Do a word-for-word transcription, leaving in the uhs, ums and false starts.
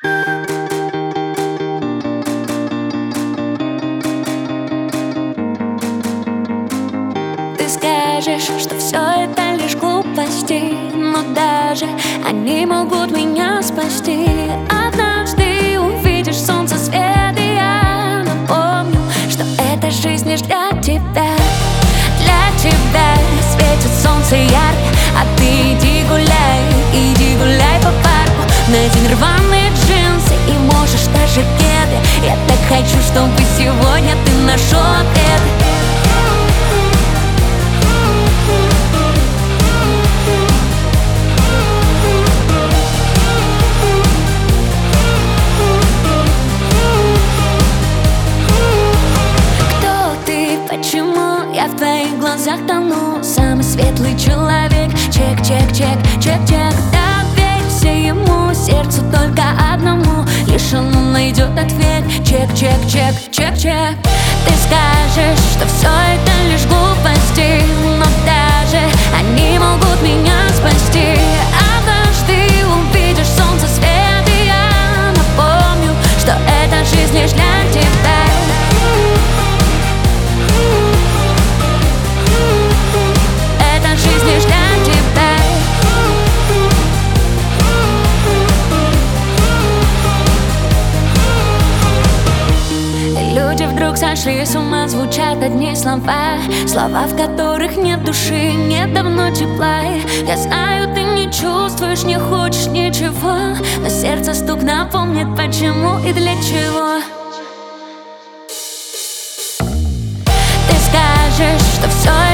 Ты скажешь, что все это лишь глупости, но даже они могут меня спасти. Однажды увидишь солнце свет, и я напомню, что эта жизнь лишь для тебя. Для тебя светит солнце ярко, а ты иди гуляй, иди гуляй по парку. Надень рваные джинсы и можешь даже кеды. Я так хочу, чтобы сегодня ты нашел ответ. Почему я в твоих глазах тону? Самый светлый человек. Чек, чек, чек, чек, чек. Доверься ему, сердцу только одному. Лишь он найдет ответ. Чек, чек, чек, чек, чек. Ты скажешь, что все это лишь глупости, но даже они могут меня спасти. Однажды увидишь солнце свет, и я напомню, что эта жизнь лишь для тебя. Люди вдруг сошли с ума, звучат одни слова, слова, в которых нет души, нет давно тепла. Я знаю, ты не чувствуешь, не хочешь ничего, но сердце стук напомнит, почему и для чего. Ты скажешь, что все